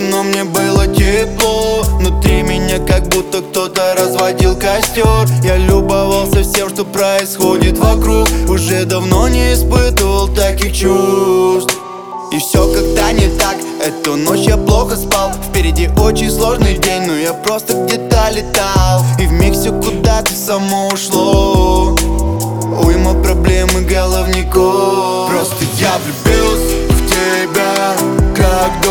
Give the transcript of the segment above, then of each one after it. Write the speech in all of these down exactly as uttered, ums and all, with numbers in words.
но мне было тепло. Внутри меня как будто кто-то разводил костер. Я любовался всем, что происходит вокруг. Уже давно не испытывал таких чувств. И все как-то не так. Эту ночь я плохо спал. Впереди очень сложный день, но я просто где-то летал. И вмиг все куда-то само ушло. Уйма проблем и головников. Просто я влюбился в тебя, как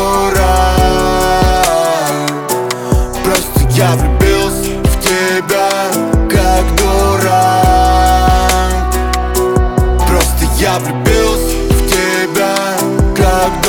дурак. Просто я влюбился в тебя, как дурак. Просто я влюбился в тебя, как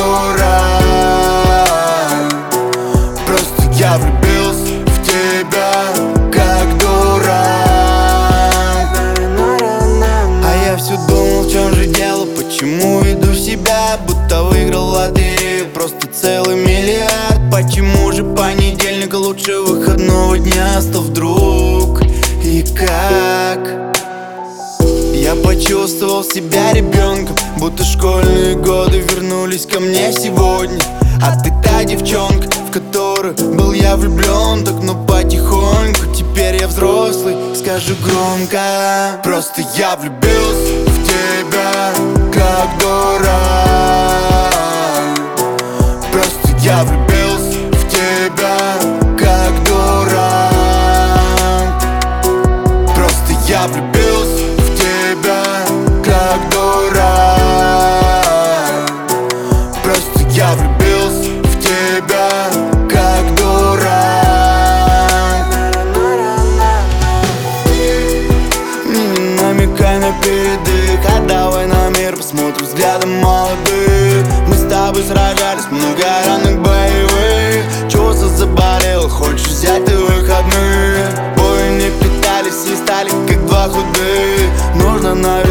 дурак. Просто я влюбился в тебя, как дурак. А я все думал, в чем же дело, почему веду себя, будто выиграл лотерею, просто целый миллиард. Почему же понедельник лучше выходного дня стал вдруг? И как? Я почувствовал себя ребенком, будто школьные годы вернулись ко мне сегодня. А ты та девчонка, в которую был я влюблен. Так ну потихоньку, теперь я взрослый, скажу громко. Просто я влюбился в тебя, как дурак. Просто я влюбился в тебя, как дурак. Просто я влюбился в тебя, как дурак. Просто я влюбился в тебя, как дурак. Не намекай на передых, а давай на мир посмотрим взглядом молодых. Мы с тобой сражались, много ранных боевых. Чувство заболело, хочешь взять ты выходные. Бои не питались и стали как два худых. Нужно, наверное,